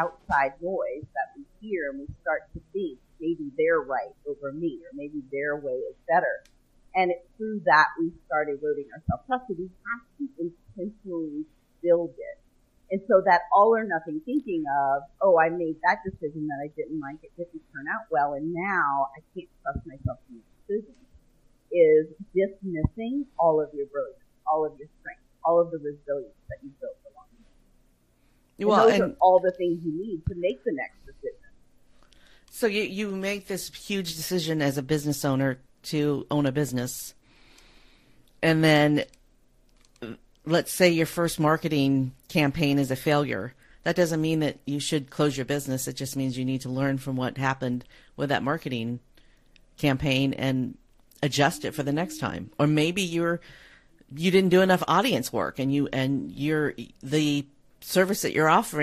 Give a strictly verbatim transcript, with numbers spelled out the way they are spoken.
outside noise that we hear, and we start to think maybe they're right over me, or maybe their way is better. And it's through that we start eroding our self-trust. So we have to intentionally build it. And so that all or nothing thinking of, oh, I made that decision that I didn't like, it didn't turn out well, and now I can't trust myself to make decisions, is dismissing all of your brilliance, all of your strength, all of the resilience that you built along the way. Well, and those and are all the things you need to make the next decision. So you, you make this huge decision as a business owner to own a business, and then let's say your first marketing campaign is a failure. That doesn't mean that you should close your business. It just means you need to learn from what happened with that marketing campaign and adjust it for the next time. Or maybe you're you didn't do enough audience work, and you and you're the service that you're offering